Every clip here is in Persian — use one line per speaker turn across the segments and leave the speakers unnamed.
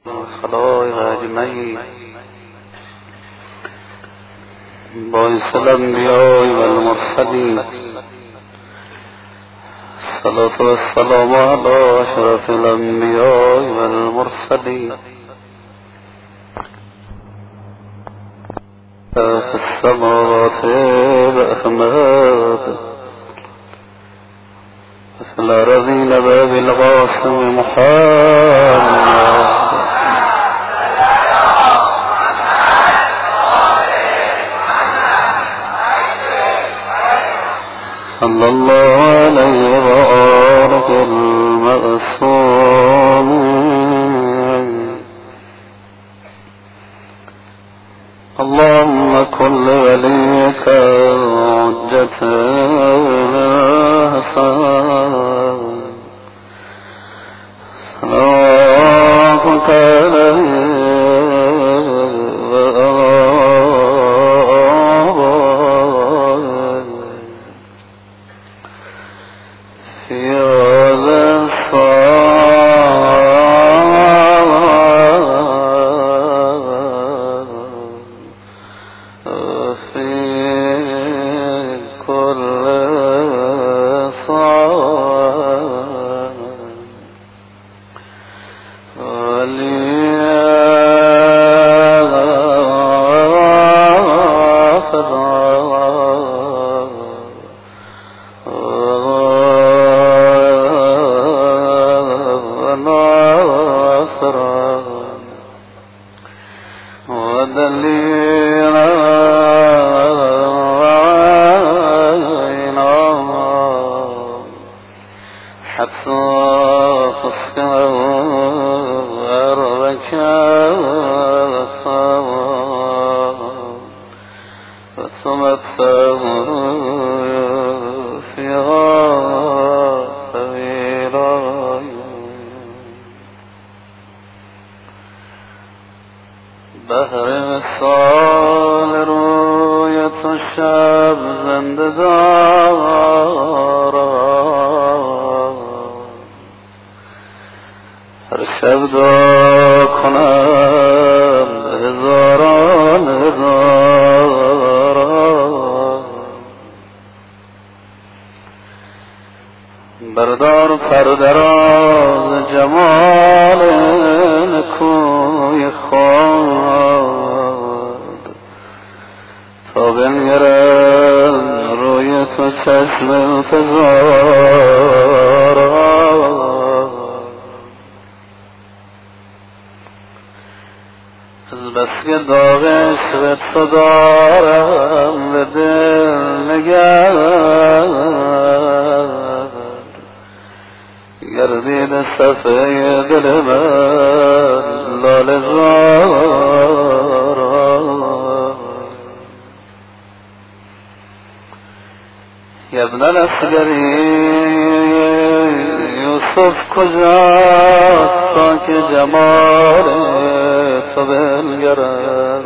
خلائق اجمعین باعث الانبیاء والمرسلین الصلاة والسلام علی اشرف الانبیاء والمرسلین في السماوات بأحمد مثل الذين باب القاسم محمد صلى الله عليه وآله المعصوم اللهم كن لوليك حجة حسن صلاتك عليه بردار پردراز جمال نکوی خود تا بنگرم روی تو چشم انتظار از بس که داغ عشق تو دارم به دل نگر گردید صفحه دل من لاله زار یا ابن الاسگری یوسف کجاست تا که جمال تو بنگرد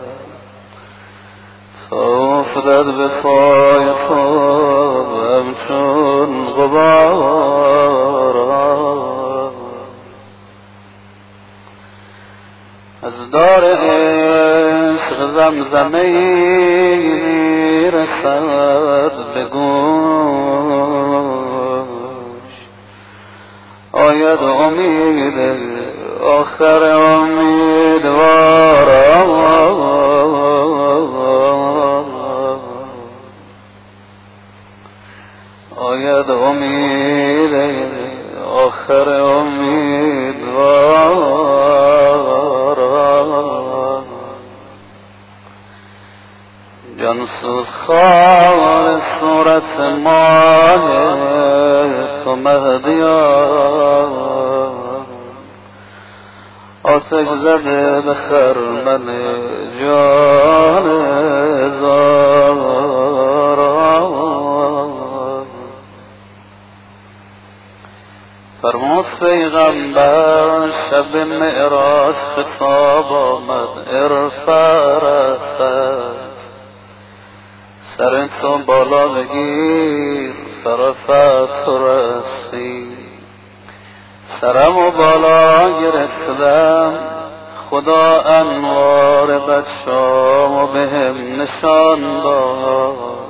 تا افتد به پای تو همچون غبار از دار عشق زمزمه رسد به گوش آید امید آخر امیدوار آید امید آخر امیدوار جانسوز خوار صورت مال تو مهدیان آتش زده به خرمن جان زارا فرمود پیغمبر شب معراج خطاب آمد ارفع رأسک سر تو بالا بگیر فرفعت رأسی سرم و بالا گرفتم خدا انوار بچه‌امو بهم نشان داد.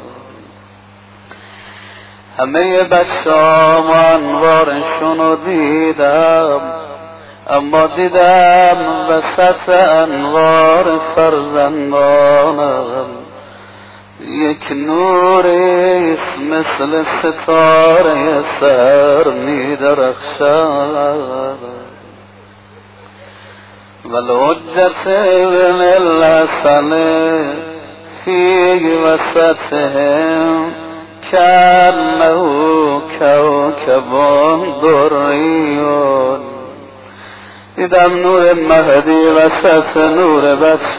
همه بچه‌امو انوارشونو دیدم، اما دیدم وسط انوار فرزندانم یک نوریست مثل ستاره سر می درخشد. والحجة ابن الحسن فی وسطهم كأنه كوكب دری. دیدم نور مهدی وسط نور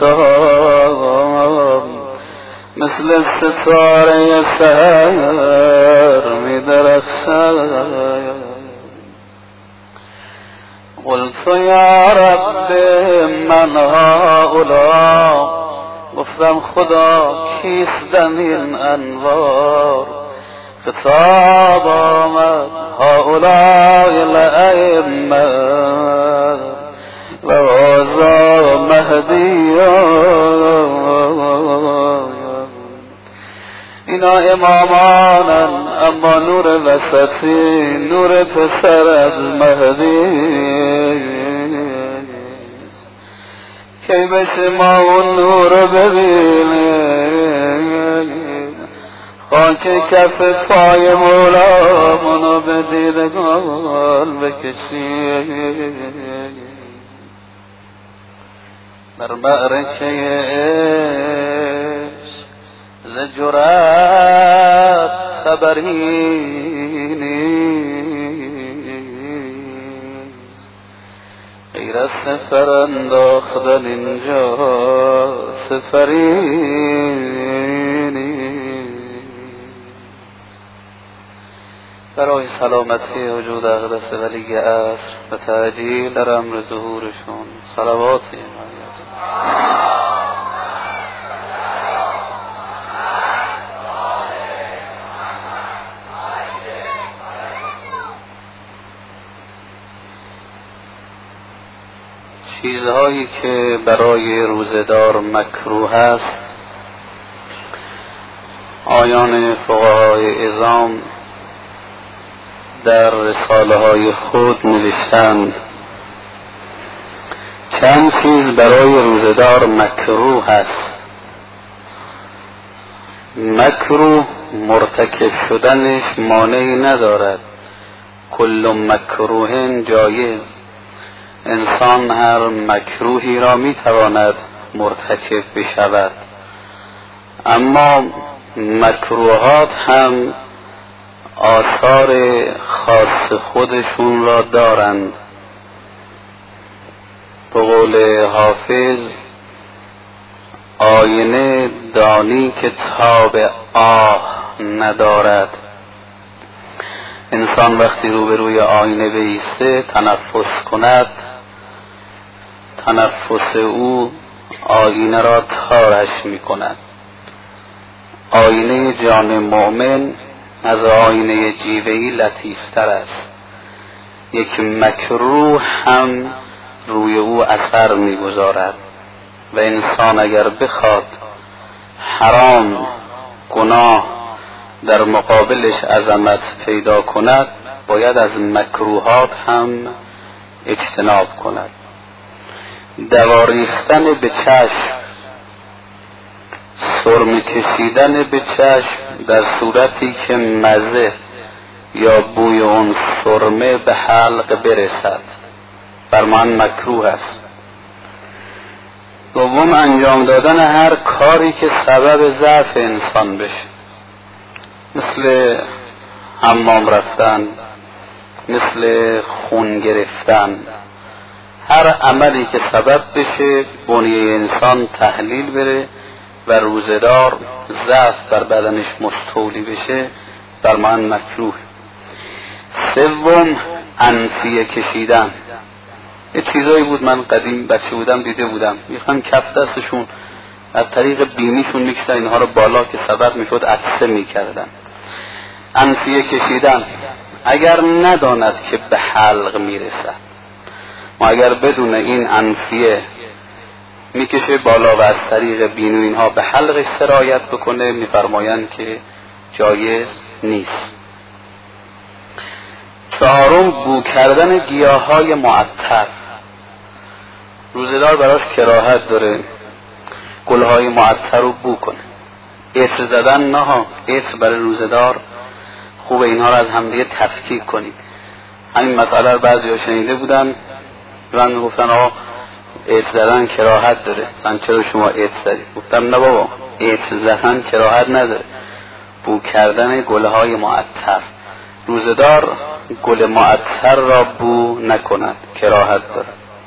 بچه‌ها مثل ستاره سحر می درخشد. قلت یا رب من هؤلاء، گفتم خدا کیستن این انوار؟ خطاب آمد هؤلاء الائمه و هذا مهدی. اینا امامانن اما نور وسطی نور پسر از مهدی. کی بشه ما اون نور ببینیم، خاک کف پای مولامونو به دیدگان بکشیم. در معرکه ز جرأت خبری نیست، غیر از سفر انداختن اینجا سفری نیست. برای سلامتی وجود اقدس ولی عصر و تعجیل در امر ظهورشون صلواتی چیزهایی که برای روزه‌دار مکروه است آیان فقهای عظام در رساله های خود نوشتند. چند چیز برای روزه‌دار مکروه است. مکروه مرتکب شدنش مانعی ندارد، کل مکروه جایز. انسان هر مکروهی را میتواند مرتکب بشود، اما مکروهات هم آثار خاص خودشون را دارند. به قول حافظ آینه دانی که تاب آه ندارد. انسان وقتی روبروی آینه بایسته تنفس کند، تنفس او آینه را تارش می کند. آینه جان مؤمن از آینه جیوهی لطیفتر است. یک مکروه هم روی او اثر می گذارد و انسان اگر بخواد حرام گناه در مقابلش عظمت پیدا کند باید از مکروهات هم اجتناب کند. دواریختن به چشم، سرمه کشیدن به چشم در صورتی که مزه یا بوی اون سرمه به حلق برسد بر من مکروه است. دوم انجام دادن هر کاری که سبب ضعف انسان بشه، مثل حمام رفتن، مثل خون گرفتن، هر عملی که سبب بشه بنیه انسان تحلیل بره و روزه‌دار ضعف بر بدنش مستولی بشه بر من مکروه. سوم انفیه کشیدن. یه چیزایی بود من قدیم بچه بودم دیده بودم، میخوان کف دستشون از طریق بینیشون میکشتن اینها رو بالا که سبب میشد عطسه میکردن. انفیه کشیدن اگر نداند که به حلق میرسد و اگر بدون این انفیه میکشه بالا و از طریق بینو اینها به حلقش سرایت بکنه، میفرمایند که جایز نیست. چهارم، بو کردن گیاهای معطر. روزه‌دار براش کراهت داره گلهای معطر رو بو کنه. عطر زدن نه، عطر برای روزه‌دار خوبه اینها رو از همدیگه تفکیک کنید. همین مسئله رو بعضی‌ها شنیده بودن، من گفتن آقا عطر زدن کراهت داره، من چرا شما عطر زدید؟ گفتم نه بابا، عطر زدن کراهت نداره، بو کردن گلهای معطر. روزه‌دار گل معطر را بو نکند، کراهت داره.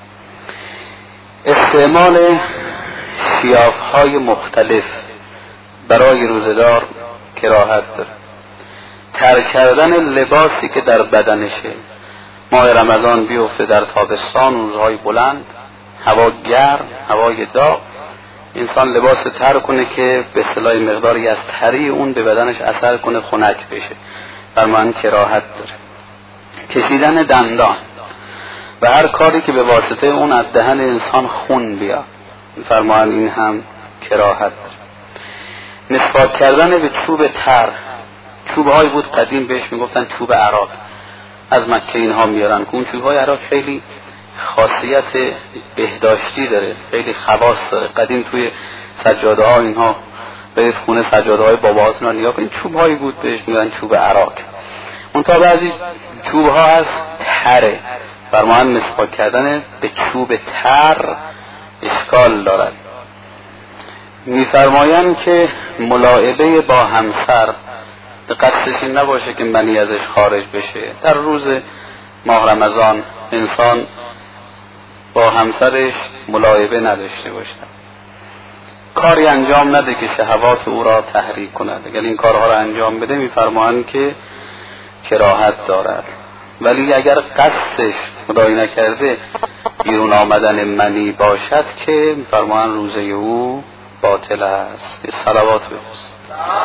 استعمال شیاف‌های مختلف برای روزه‌دار کراهت داره. ترک کردن لباسی که در بدنشه. ماه رمضان بیفته در تابستان، روزهای بلند، هوا گرم، هوای داغ، انسان لباس تر کنه که به اصطلاح مقداری از تری اون به بدنش اثر کنه، خنک بشه، فرمان کراهت داره. کشیدن دندان و هر کاری که به واسطه اون از دهن انسان خون بیاد، فرمان این هم کراهت داره. مسواک کردن به چوب تر. چوب‌هایی بود قدیم بهش میگفتن چوب عراق، از مکه اینها میارن که اون چوب‌های عراق خیلی خاصیت بهداشتی داره، خیلی خواص داره. قدیم توی سجاده ها اینها برید خونه سجاده های باباهاتون رو نگاه کنید، چوب‌هایی بود بهش میگن چوب عراق. اون تا بعضی چوب‌ها از تره، فرمان مسواک کردن به چوب تر اشکال دارد. میفرمایند که ملاعبه با همسر قصدش این نباشه که منی ازش خارج بشه. در روز ماه رمضان انسان با همسرش ملاعبه نداشته باشه، کاری انجام نده که شهوات او را تحریک کند. اگر این کارها را انجام بده میفرمایند که کراهت دارد. ولی اگر قصدش خدایی نکرده بیرون آمدن منی باشد که میفرمایند روزه او باطل است. صلوات بفرست.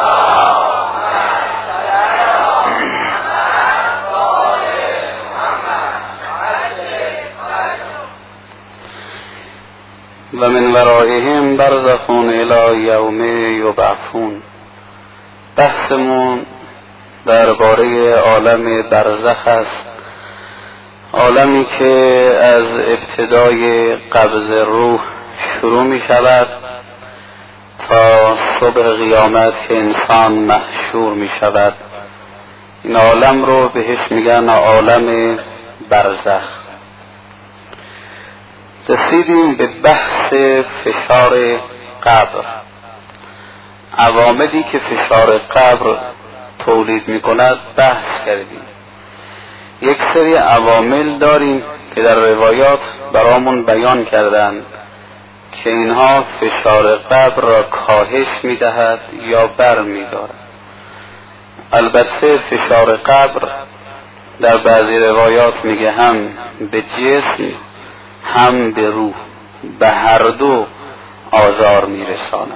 و من ورائهم برزخ الی یوم یبعثون. بحثمون درباره عالم برزخ است، عالمی که از ابتدای قبض روح شروع می شود تا صبح قیامت که انسان محشور می شود. این عالم رو بهش میگن عالم برزخ. رسیدیم به بحث فشار قبر، عواملی که فشار قبر تولید می کند بحث کردیم. یک سری عوامل داریم که در روایات برامون بیان کردن که اینها فشار قبر را کاهش می دهد یا بر می دارد. البته فشار قبر در بعضی روایات میگه هم به جسم هم به روح، به هر دو آزار میرساند.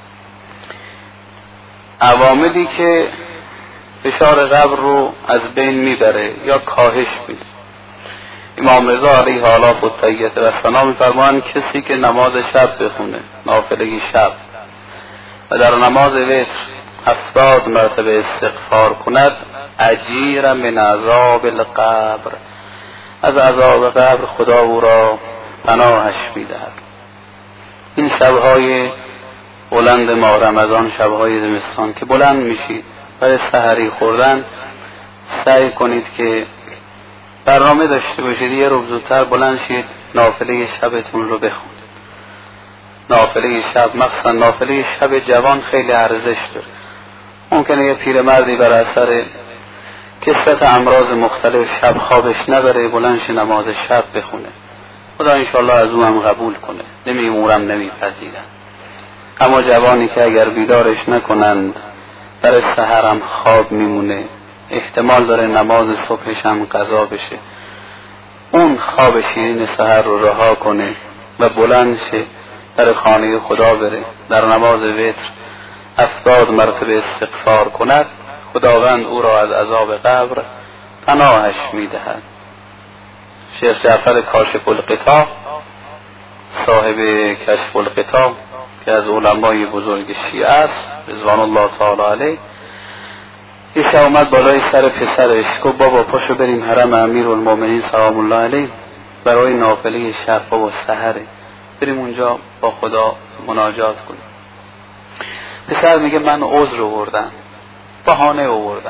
عواملی که فشار قبر رو از بین میبره یا کاهش میده. امام رضا علیه آلاف و طیت و ثنا میفرمایند کسی که نماز شب بخونه، نافله شب، و در نماز وتر 70 مرتبه استغفار کند، اجیر من عذاب القبر، از عذاب قبر خدا او را پناهش میدهد. این شبهای بلند ماه رمضان، شبهای زمستان که بلند میشید برای سحری خوردن، سعی کنید که برنامه داشته باشید یه رو زودتر بلند شید، نافله شبتون رو بخونید. نافله شب، مخصوصا نافله شب جوان، خیلی ارزش داره. ممکنه یه پیرمردی بر اثر کثرت امراض مختلف شب خوابش نبره، بلند شه نماز شب بخونه، خدا انشالله از او هم قبول کنه. نمیمورم نمیپذیرم. اما جوانی که اگر بیدارش نکنند برای سحر هم خواب میمونه، احتمال داره نماز صبحش هم قضا بشه. اون خواب شیرین سحر رو رها کنه و بلند شه در خانه خدا بره، در نماز وتر 70 مرتبه استغفار کند، خداوند او را از عذاب قبر پناهش میدهد. شیخ جعفر کاشف الغطا صاحب کشف الغطا که از علمای بزرگ شیعه است رضوان الله تعالی علیه، یه شب اومد بالای سر پسرش گفت بابا پاشو بریم حرم امیرالمومنین سلام الله علیه برای نافله شب، بابا سحره، بریم اونجا با خدا مناجات کنیم. پسر میگه من عذر آوردم، بهانه آوردم.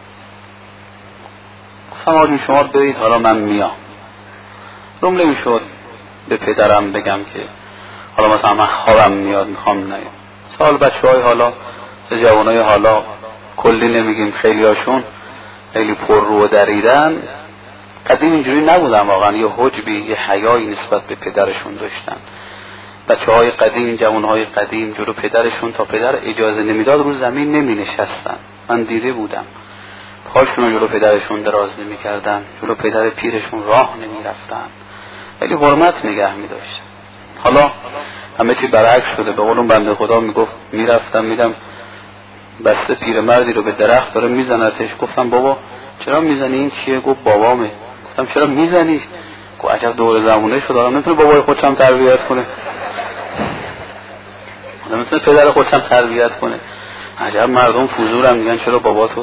گفتم آقا شما برید حالا من میام. روم نمیشد به پدرم بگم که حالا مثلا من خوابم میاد میخوام نیام. سال بچه‌های حالا جوانای حالا کلی نمیگیم، خیلی هاشون خیلی پر رو و دریدن. قدیم اینجوری نبودن واقعا، یه حجبی یه حیایی نسبت به پدرشون داشتن. بچه‌های قدیم، جوانهای قدیم جلو پدرشون تا پدر اجازه نمیداد رو زمین نمی نشستن. من دیده بودم پاشون رو جلو پدرشون دراز نمی کردن، جلو پدر پیرشون راه نمی رفتن، خیلی حرمت نگه می داشتن. حالا همه چی برعکس شده. به قولون بنده خدا میگفت میرفتم میدم بسته پیرمردی رو به درخت داره میزنتش. گفتم بابا چرا میزنی؟ این چیه؟ گفت بابامه. گفتم چرا میزنیش؟ گفت عجب دور زمونه شد آدم نمیتونه بابای خودش هم تربیت کنه، آدم نمیتونه پدر خودش هم تربیت کنه. عجب مردم فضولن میگن چرا باباتو.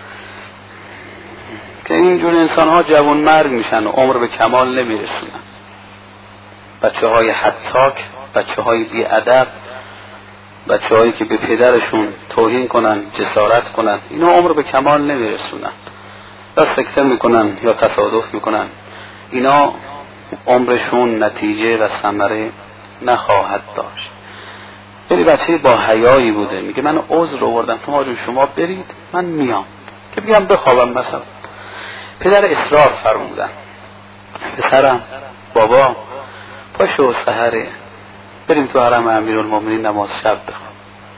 که اینجور انسان ها جوان مرگ میشن و عمر به کمال نمیرسونن. بچه های حتاک، بچه های بی ادب، بچه هایی که به پدرشون توهین کنن، جسارت کنن، اینا عمر به کمال نمیرسونن، یا سکته میکنن یا تصادف میکنن. اینا عمرشون نتیجه و ثمره نخواهد داشت. یعنی بچه با حیایی بوده میگه من عذر آوردم، شما برید من میام. که بگم بخوابم مثلا. پدر اصرار فرمودن پسرم بابا پاشو سحره بریم تو حرم امیرالمومنین نماز شب بخوام.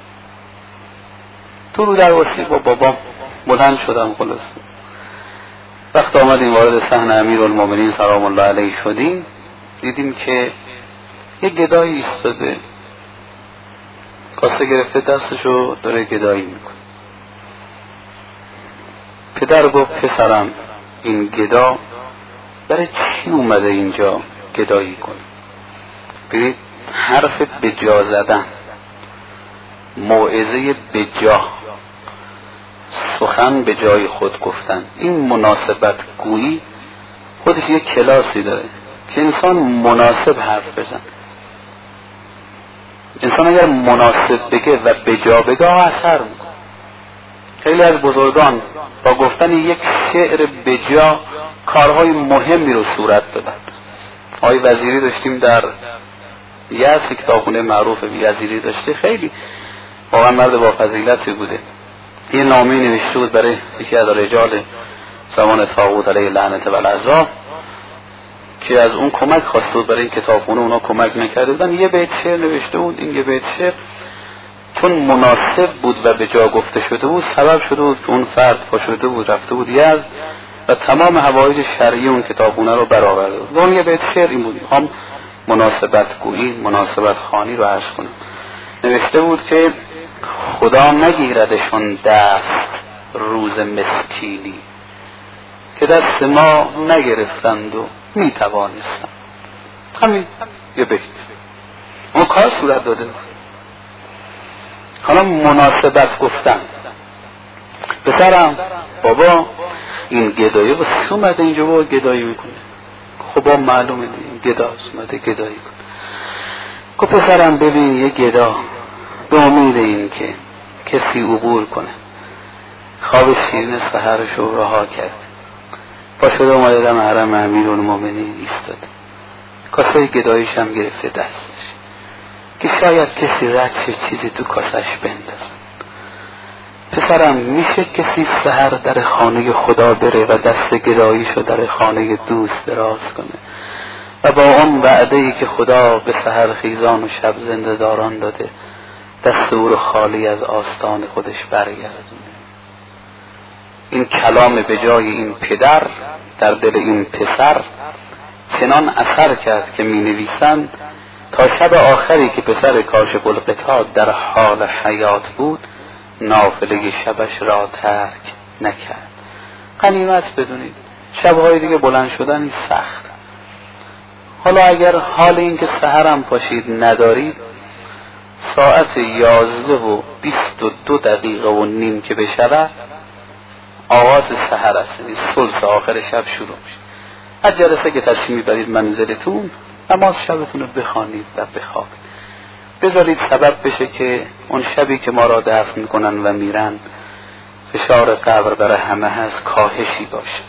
تو رو در وسیع با بابام بلند شدم. خلاص وقت آمدیم وارد صحن امیرالمومنین سلام الله علیه شدیم، دیدیم که یه گدایی ایستاده، کاسه گرفته دستشو داره گدایی میکنه. پدر گفت پسرم این گدا برای چی اومده اینجا گدایی کنه؟ ببین حرف بجا زدن، موعظه بجا، سخن به جای خود گفتن، این مناسبت گویی خودش یک کلاسی داره که انسان مناسب حرف بزن. انسان اگر مناسب بگه و بجا بگه اثر میکنه. خیلی از بزرگان با گفتن یک شعر بجا کارهای مهمی رو صورت دادن. آقای وزیری داشتیم در یزد، کتابخونه معروف وزیری داشته، خیلی واقعا مرد با فضیلتی بوده. یه نامه نوشته بود برای یکی از رجال زمان طاغوت علیه لعنت و العذاب که از اون کمک خواسته بود برای این کتابخونه، اونا کمک نکرده بودن. یه بیت شعر نوشته بود. این یه بیت شعر چون مناسب بود و به جا گفته شده بود سبب شده بود که اون فرد پا شده بود رفته بود یزد و تمام حوایج شرعی اون کتابخونه رو برآورده بود. اون یه بیت شعر این بود، میخوام مناسبت گویی، مناسبت خوانی رو عرض کنم. نوشته بود که خدا نگیردشون دست روز مسکینی که دست ما نگرفتند و میتوانستند. همین یه بیت اون کار صورت داده بود. حالا مناسبت گفتن پسرم بابا این گدایی با چی اومده اینجا با گدایی میکنه؟ خب معلومه دیگه گداست اومده گدایی کنه. گفت پسرم ببین یه گدا به امید این که کسی عبور کنه خواب شیرین سحرش رو رها کرد، با شده اومده دم حرم امیرالمومنین ایستاد، کاسه گداییش هم گرفته دستش که شاید کسی رد شه چیزی تو کاسش بندازن. پسرم میشه کسی سحر در خانه خدا بره و دست گداییشو در خانه دوست دراز کنه و با اون وعده‌ای که خدا به سحر خیزان و شب زنده داران داده دست او رو خالی از آستان خودش برگردونه؟ این کلام به جای این پدر در دل این پسر چنان اثر کرد که می نویسند تا شب آخری که پسر کاشف الغطا در حال حیات بود نافله شبش را ترک نکرد غنیمت بدونید. شبهای دیگه بلند شدن این سخت. حالا اگر حال این که سحرم پاشید ندارید، ساعت 11:22 که بشود آغاز سحر است، ثلث آخر شب شروع میشه. از جلسه که تشریف میبرید منزلتون، نماز شبتون رو بخوانید و بخوابید. بذارید سبب بشه که اون شبی که ما را دفن میکنن و میرن، فشار قبر برای همه هست، کاهشی باشه.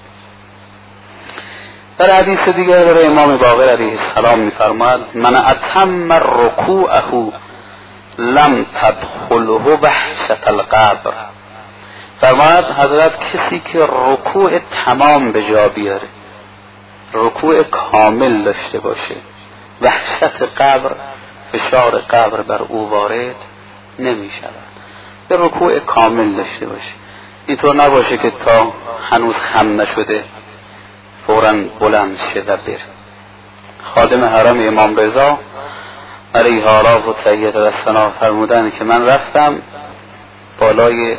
در حدیث دیگر داره امام باقر علیه السلام میفرماد: من اتم رکوعه لم تدخله وحشة القبر. فرماد حضرت کسی که رکوع تمام به جا بیاره، رکوع کامل داشته باشه، وحشت قبر، فشار قبر بر او وارد نمی شود. به رکوع کامل داشته باشه. اینطور نباشه که تا هنوز خم نشده فوراً بلند شه و بره. خادم حرم امام رضا علیه آلاف و تحیت و ثنا فرمودن که من رفتم بالای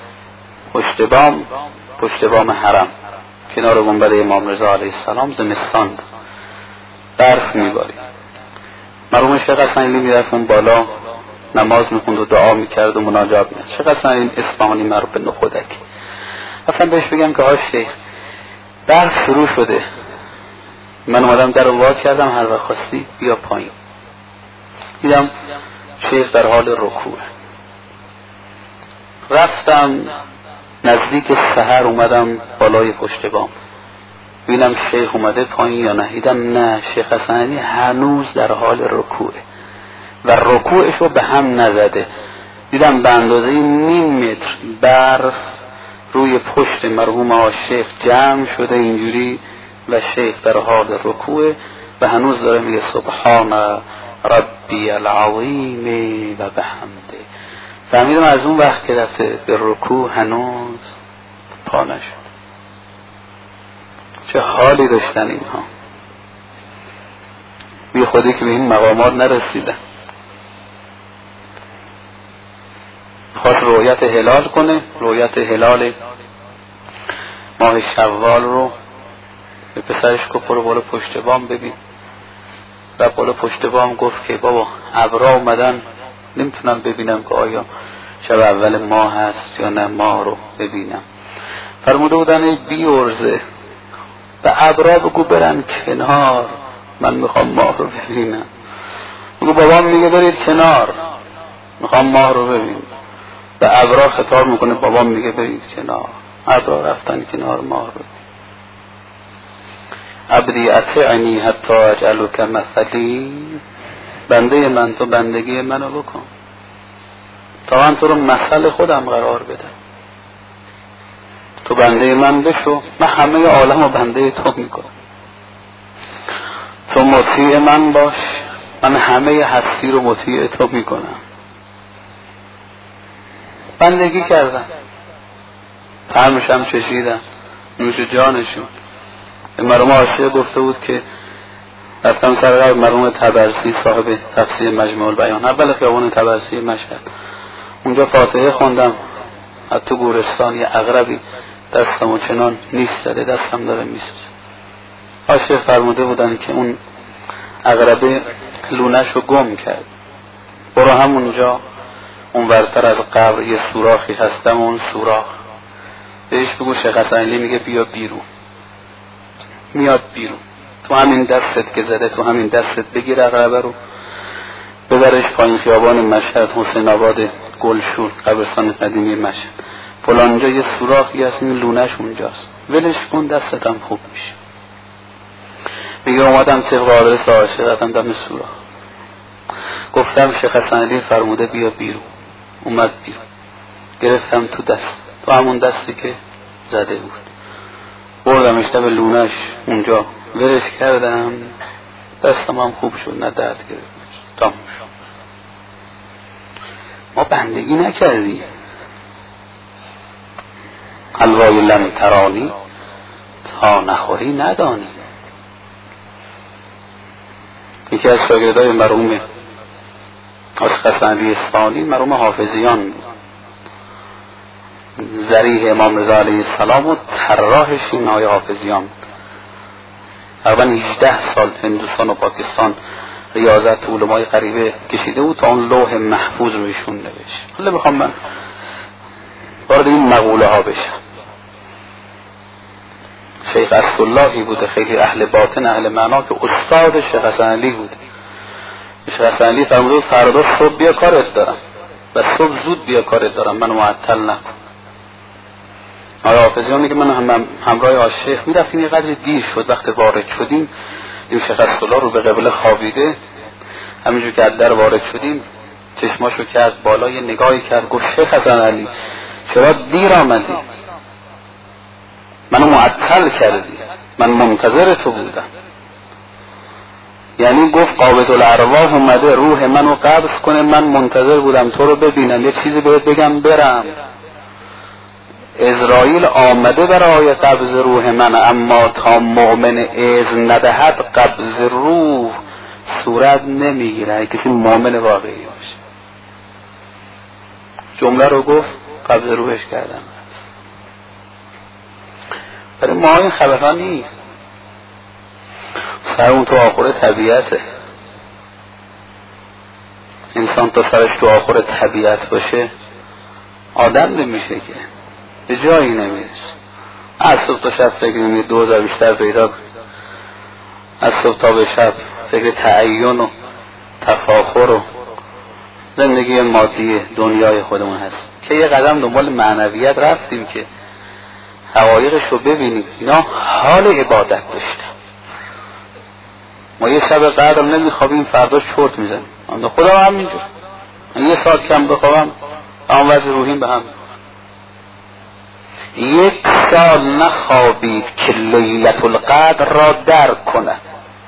پشت بام حرم کنار گنبد امام رضا علیه السلام، زمستان برف میبارید. مرحوم شیخ حسنی میرفت اون بالا نماز میخوند و دعا میکرد و مناجات میکرد. شیخ حسنی اصفهانی معروف به نخودک. اصلا بهش بگم که ها شیخ برف شروع شده، من اومدم در رو وا کردم، هر وقت خواستی بیا پایین. دیدم شیخ در حال رکوع. رفتم نزدیک سحر، اومدم بالای پشت بام ببینم شیخ اومده پایین یا نه. دیدم نه، شیخ حسنی هنوز در حال رکوعه و رکوعش رو به هم نزده. دیدم به اندازه 0.5 متر برف روی پشت مرحوم شیخ جمع شده اینجوری و شیخ در حال رکوعه و هنوز داره میگه سبحان ربی العظیم و بحمده. فهمیدم از اون وقت که رفته به رکوع هنوز پا نشد. چه حالی داشتن اینها، بی خودی که به این مقامات نرسیدن. خواست رؤیت هلال کنه، رؤیت هلال ماه شوال رو به پسرش گفت برو بالا پشت بام ببین. و بالا پشت بام گفت که بابا ابرا اومدن، نمیتونم ببینم که آیا شب اول ماه هست یا نه، ماه رو ببینم. فرموده بودن ای بیورزه به ابرا بگو برن کنار، من میخوام ماه رو ببینم. بگو بابام میگه برید کنار، میخوام ماه رو ببینم. به ابرا خطاب میکنه، بابام میگه برید کنار. ابرا رفتن کنار، ماه رو. عبدی اطیعنی حتی اجعلک مثلی، بنده من تو بندگی منو بکن تا من تو رو مثل خودم قرار بدم. تو بنده من بشو، من همه عالم رو بنده تو میکنم. تو مطیع من باش، من همه هستی رو مطیع تو میکنم. بندگی کردم، طعمشم چشیدم، نوش جانشون. مرحوم عاشق گفته بود که رفتم سر راه مرحوم طبرسی صاحب تفسیر مجموع البیان، اول خیابان طبرسی مشهد، اونجا فاتحه خوندم. از تو گورستان یه عقربی دستمو چنان نیست زده، دستم داره میسوزه. عاشق فرموده بودن که اون عقربه لونش رو گم کرد، برو همونجا اون ورتر از قبر یه سوراخی هستم، اون سوراخ بهش بگو شیخ حسنی میگه بیا بیرون. میاد بیرون، تو همین دستت که زده، تو همین دستت بگیر عقربه رو ببرش پایین خیابان مشهد، حسین آباد، گلشور، قبرستان قدیمی مشهد، فلانجا یه سوراخی هست، این لونش اونجاست، ولش کن دستت هم خوب میشه. میگه اومدم طبق آدرس عاشق، رفتم دم سوراخ، گفتم شیخ حسنی فرموده بیا بیرون. اومد بیرون، گرفتم تو دست، تو همون دستی که زده بود، بردمش به لونش اونجا ورش کردم، دستم هم خوب شد، نه درد گرفتش. تمام شد. ما بندگی نکردیم. حلوای لم ترانی تا نخوری ندانی. یکی از شاگردای مرحوم عاشق حسنی اصفهانی مرحوم حافظیان، ذریح امام رضا علیه السلام و طراحش این آقای حافظیان تقریبا 18 سال هندوستان و پاکستان ریاضت علمای غریبه کشیده بود تا اون لوح محفوظ رو ایشون نوشت. حالا میخوام من وارد این مقوله ها بشم. شیخ اسداللهی بوده خیلی اهل باطن اهل معنا که استاد شیخ حسن علی بوده. شیخ حسن علی فرموده فردا صبح بیا کارت دارم و صبح زود بیا کارت دارم، منو معطل نکن. آقای حافظیان میگه من همراه آقای شیخ میرفتیم، یه قدر دیر شد وقتی وارد شدیم این شیخ اسدالله رو به قبله خوابیده، همینجور که از در وارد شدیم چشماشو کرد بالا یه نگاهی کرد گفت شیخ حسن علی چرا دیر آمدی؟ منو معطل کردی، من منتظر تو بودم. یعنی گفت قابض الارواح اومده روح منو قبض کنه، من منتظر بودم تو رو ببینم، یه چیزی بهت بگم برم. عزرائیل آمده برای قبض روح من، اما تا مؤمن اذن ندهد قبض روح صورت نمیگیره. کسی مؤمن واقعی باشه جمله رو گفت قبض روحش کردن. برای ما این خبرها نیست، سر اون تو آخر طبیعته. انسان تا سرش تو آخر طبیعت باشه آدم نمیشه که به جایی نمیرسه. از صبح تا شب فکر نمید 2000 بیشتر پیدا کن، از صبح تا به شب فکر تعین و تفاخر و زندگی مادی دنیای خودمون هست که یه قدم دنبال معنویت رفتیم که حقایقش رو ببینیم. اینا حال عبادت داشتن. ما یه شب قدر نمیخوابیم فردا چرت میزنیم. خدا هم اینجور یه ساعت کم بخوابم اما وضع روحیم به هم. یک سال نخوابید که لیلت القدر را درک کنه.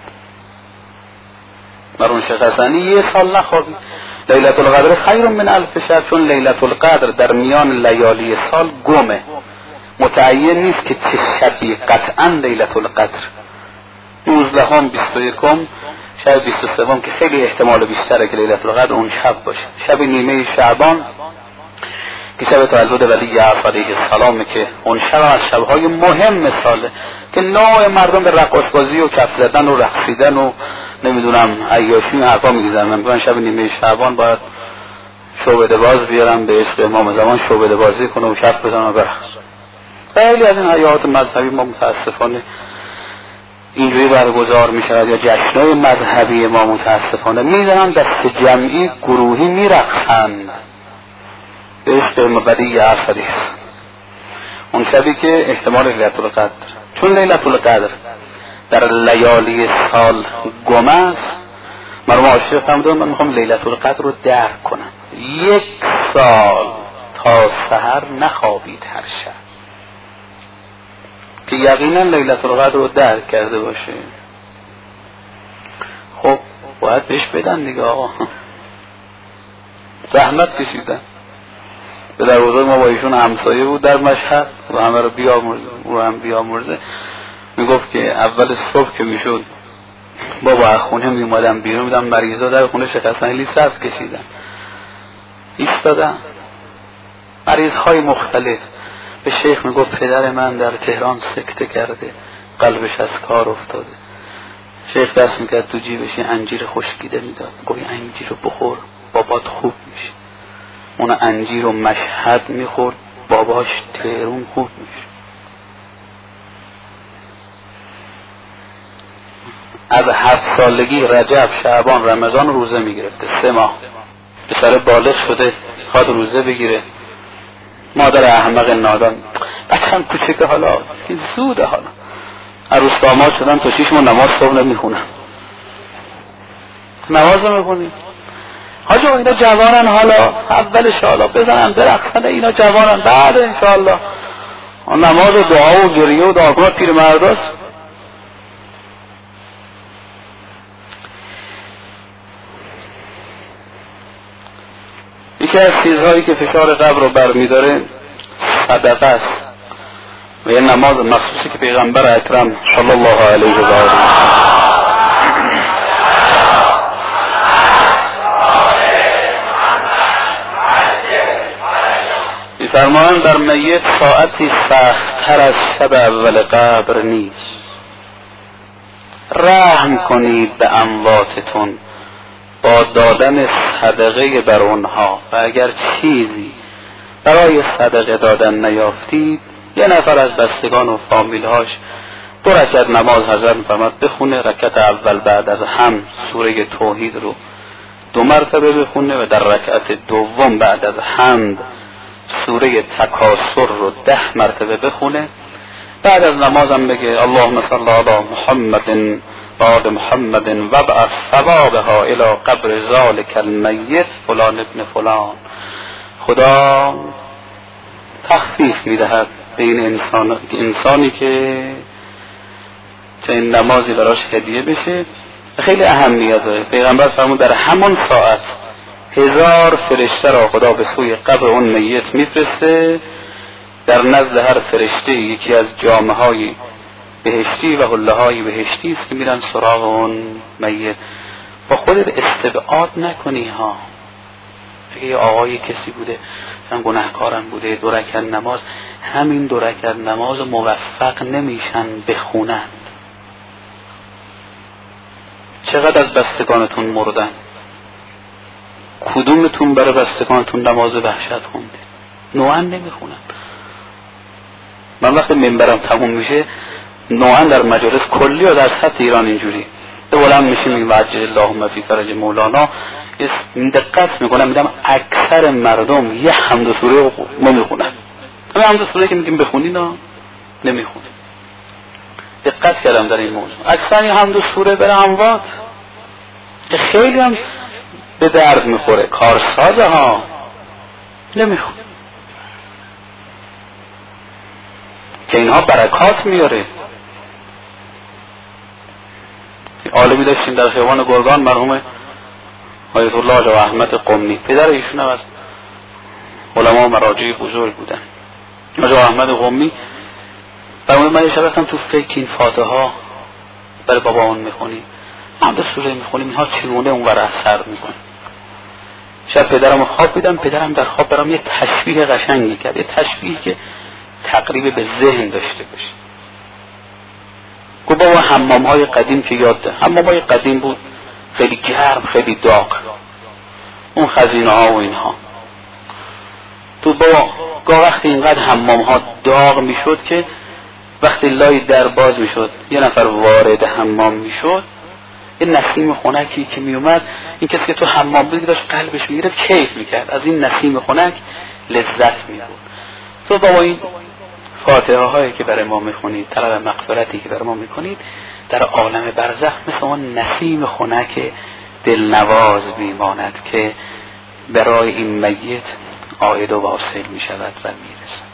مرون شیخ حسنی یه سال نخوابید. لیلت القدر خیر من الف شهر، چون لیلت القدر در میان لیالی سال گمه، متعین نیست که چه شبی قطعا لیلت القدر. 12 21 شب 23 که خیلی احتمال بیشتره که لیلت القدر اون شب باشه. شب نیمه شعبان که شب تولد ولی اعصر علیه السلامه که اون شب از شبهای مهم ساله که نوع مردم به رقصبازی و کف زدن و رقصیدن و نمیدونم عیاشی و حرفا میگذارن. من شب نیمه شعبان باید شعبده باز بیارم به عشق امام زمان شعبده بازی کنه و کف بزنه و برقص. خیلی از این حیات مذهبی ما متاسفانه اینجوری برگزار می شود یا جشنهای مذهبی ما متاسفانه میزنن دست جمعی گروهی میرقصند به عشق مبدی اعصری. اون شبی که احتمال لیلت القدر، چون لیلت القدر در لیالی سال گم است، مرحوم عاشق فرمودن من میخوام لیلت القدر رو درک کنم. 1 سال تا سحر نخوابید هر شب که یقینا لیلت القدر رو درک کرده باشه. خب باید بهش بدن دیگه آقا، زحمت کشیدن. به در بزرگ ما با ایشون همسایه بود در مشهد و همه رو بیامرزه. میگفت که اول صبح که میشد بابا از خونه میومدم بیرون میدم مریضا در خونه شیخ حسن علی صف کشیدن ایستادن، مریض های مختلف. به شیخ میگفت پدر من در تهران سکته کرده، قلبش از کار افتاده. شیخ دست میکرد تو جیبش انجیر خشکیده میداد، گوی انجیر رو بخور بابات خوب میشه. اون انجیر رو مشهد میخورد باباش تهران خوب میشه. از 7 سالگی رجب شعبان رمضان روزه میگرفته 3 ماه. به سر بالغ شده خواد روزه بگیره. مادر احمق نادان بچه‌م کوچیکه حالا این زوده، حالا عروس داماد شدن تا 6 ماه نماز صبح نمیخونن. نماز میخونی حاجا اینا جوانن، حالا اولش حالا بزنن برقصن، اینا جوانن، بعد انشاءالله نماز و دعا و گریه و دعا کنه پیر مرداست. یکی از چیزهایی که فشار قبر رو برمیداره صدقه است و یه نماز مخصوصی که پیغمبر اکرم صلی الله علیه و آله می‌فرمایند در میت ساعتی سخت بهتر از شب اول قبر نیست. رحم کنید به امواتتون با دادن صدقه بر اونها، و اگر چیزی برای صدقه دادن نیافتید، یه نفر از بستگان و فامیلهاش 2 رکعت نماز حضرت می‌فرماد بخونه. رکعت اول بعد از هم سوره توحید رو 2 مرتبه بخونه و در رکعت دوم بعد از حمد سوره تکاثر رو 10 مرتبه بخونه. بعد از نمازم بگه اللهم صل علی محمد و آل محمد و ابعث ثوابها الی قبر ذلک المیت فلان ابن فلان. خدا تخفیف میدهد به این انسانی که این نمازی براش هدیه بشه. خیلی اهمیت داره. پیغمبر فرمود در همان ساعت 1000 فرشته را خدا به سوی قبر اون میت میفرسته. در نزد هر فرشته یکی از جامه های بهشتی و حله های بهشتی است که میرن سراغ اون میت. با خودت استبعاد نکنی ها. اگه یه آقای کسی بوده مثلا گناهکارم بوده 2 رکعت نماز، همین 2 رکعت نماز موفق نمیشن بخونند. چقدر از بستگانتون مردن؟ کدومتون برای بستگانتون نماز وحشت خونده؟ نوعا نمیخونن. من وقتی منبرم تموم میشه نوعا در مجالس کلی و در سطح ایران اینجوری بلند میشیم میگم عجل اللهم فی فرج مولانا، دقت میکنم میدم اکثر مردم یه حمد و سوره نمیخونن. همه حمد و سوره که میگیم بخونین نمیخونن. دقت کردم در این موضوع اکثر این حمد و سوره برای اموات که خیلی هم به درد میخوره، کارسازه ها، نمیخونه که اینها برکات میاره. عالمی داشتیم در خیابان گرگان، مرحوم آیت الله حاج احمد قمی، پدر ایشون هم از علما و مراجع بزرگ بودن. حاج احمد قمی فرمود من یه شب رفتم تو فکر این فاتحه ها برای بابامون میخونیم، هم به سوره میخونیم، اینها چگونه اونور اثر میکنه. شب پدرم خواب دیدم، پدرم در خواب برام یه تشبیه قشنگی کرد، یه تشبیهی که تقریب به ذهن داشته باشه. گفت بابا حمام‌های قدیم که یاد ده، حمام‌های قدیم بود خیلی گرم خیلی داغ، اون خزینه ها و اینها. تو بابا گاه وقتی اینقدر حمام‌ها داغ میشد که وقتی لای در باز میشد یه نفر وارد حمام میشد، یه نسیم خنکی که میومد، این کسی که تو حمام بود داشت قلبش میگرفت، کیف میکرد، از این نسیم خنک لذت میبرد. تو بابا این فاتحه هایی که برای ما میخونید، طلب مغفرتی که برای ما میکنید، در عالم برزخ مثل اون نسیم خنک دلنواز میماند که برای این میت عاید و واصل میشود و میرسد.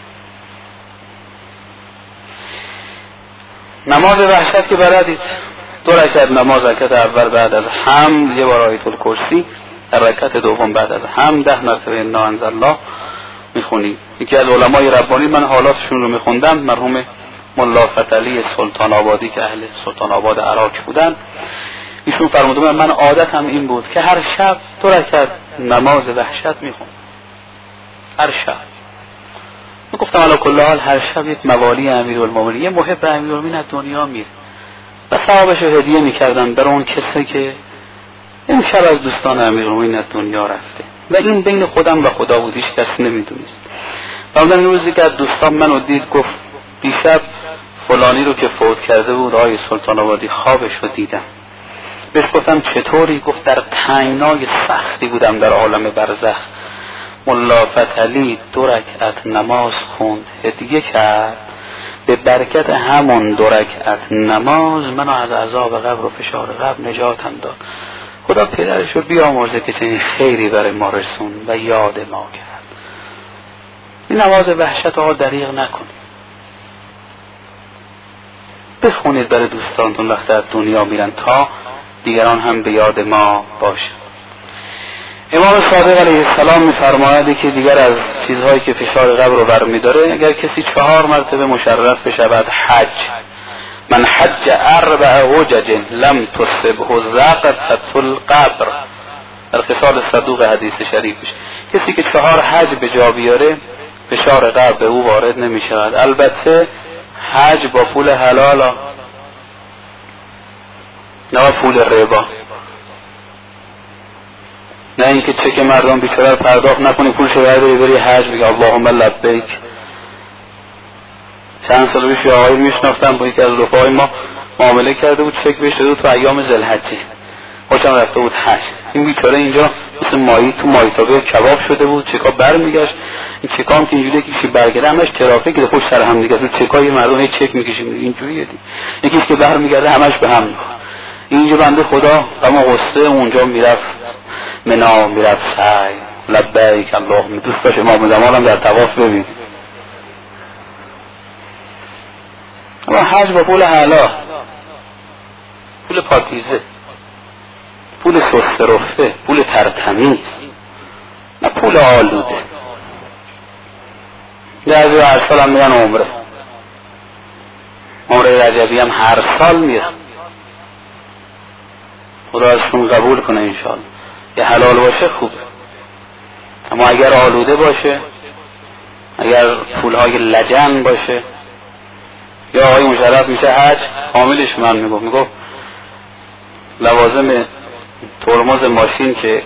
نماز وحشت که بلدید، 2 رکعت نماز، رکعت اول بعد از حمد یه بار آیت الکرسی، در رکعت دوم بعد از حمد 10 مرتبه انا انزلنا میخونید. یکی از علمای ربانی، من حالاتشون رو میخوندم، مرحوم ملا فتحعلی سلطان آبادی که اهل سلطان آباد عراق بودن، ایشون فرموده من عادتم این بود که هر شب 2 رکعت نماز وحشت میخوند. هر شب. من گفتم علی کل حال هر شب یک موالی امیرالمومنین، یه محب امیرالمومنین از دنیا میره و ثوابش رو هدیه میکردن برای اون کسی که این شب از دوستان امیرالمومنین از دنیا رفته و این بین خودم و خدا بود، هیچ کس نمیدونست. بعد این روزی که از دوستان منو دید گفت دیشب فلانی رو که فوت کرده بود آقای سلطان آبادی خوابش رو دیدم. بهش گفتم چطوری؟ گفت در تنگنای سختی بودم در عالم برزخ، ملا فتحعلی 2 رکعت نماز خوند، هدیه کرد، به برکت همون 2 رکعت نماز منو از عذاب قبر و فشار قبر نجاتم داد. خدا پدرش رو بیامرزه که چنین خیری برای ما رسون و یاد ما کرد. این نماز وحشت ها دریغ نکنید، بخونید برای دوستانتون وقتی از دنیا میرن تا دیگران هم به یاد ما باشه. امام صادق علیه السلام میفرماید که دیگر از چیزهایی که فشار قبر رو برمیداره، اگر کسی 4 مرتبه مشرف بشود حج، من حج 4 حجج لم تصبه زقطة القبر، در خصال صدوق حدیث شریفش، کسی که 4 حج به جا بیاره فشار قبر به او وارد نمی شود. البته حج با پول حلال، نه پول ربا، نه اینکه چک مردم بیچاره رو پرداخت نکنی پولشو برداری بری حج بگی اللهم لبیک. چند سال پیش آقایی میشناختم با یکی از رفقای ما معامله کرده بود، چک بهش داده بود تو ایام ذوالحجه، خودم رفته بود حج. این بیچاره اینجا مثل ماهی تو ماهیتابه کباب شده بود، چکا برمیگشت. این چکا هم که اینجوری کشی برگرده همش ترافیک ده پشت سر هم دیگه، تو چکای مردم هی چک میکشیم اینجوریه دی. یکیش که برمیگرده همش به هم میخوره. اینجا بنده خدا غم غصه اونجا میرفت منا، میرفت سعی لبیک اللهم. دوست داشت امام زمان هم در طواف ببین. اما حج با پول حلال، پول پاکیزه، پول سست رفته، پول ترتمیز، نه پول آلوده. بعضی هر سال هم میرن عمره رجبی هم هر سال میرن. خدا ازشون قبول کنه انشاءالله. یه حلال باشه خوبه، اما اگر آلوده باشه، اگر پولهای لجن باشه. یا آقای مشرف میشه حج حاملش من میگفت لوازم ترمز ماشین که